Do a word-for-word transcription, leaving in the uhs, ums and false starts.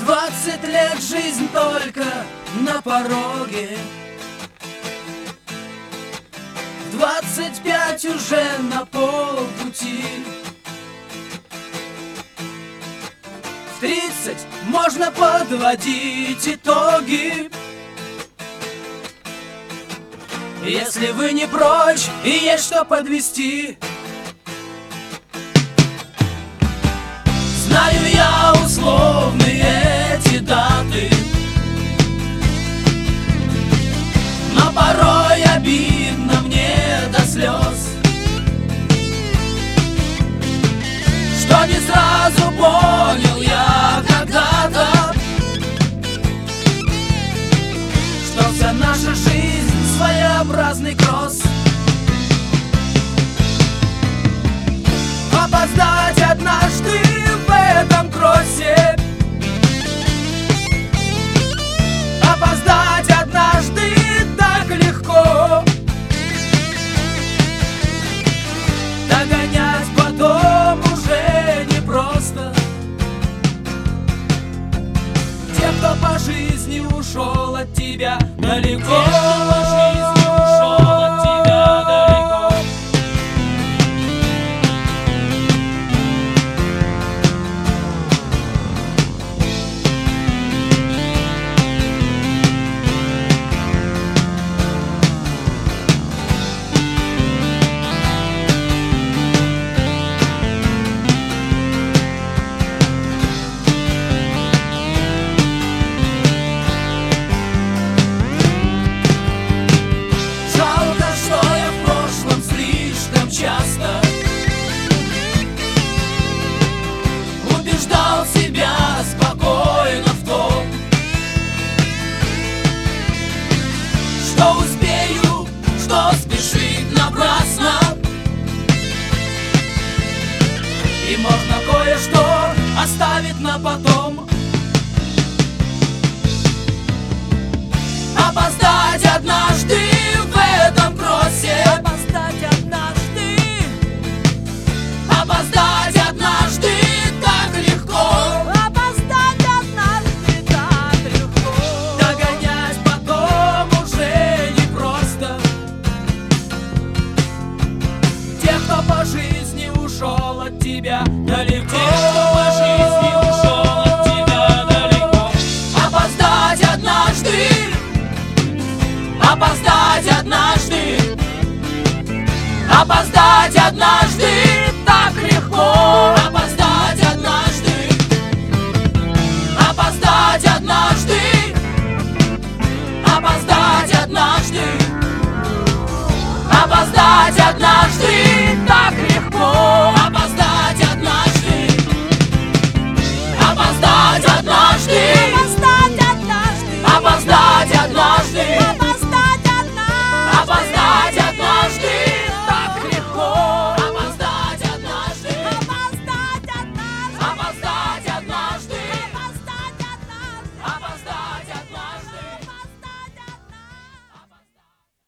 Двадцать лет жизнь только на пороге, двадцать пять уже на полпути. В тридцать можно подводить итоги. Если вы не прочь и есть что подвести. Знаю я условные эти даты, но порой обидно мне до слез, что не сразу понял я когда-то, что вся наша жизнь своеобразный кросс. Опоздать однажды в этом кроссе, опоздать однажды так легко, догонять потом уже непросто. Те, кто по жизни ушел от тебя далеко, часто убеждал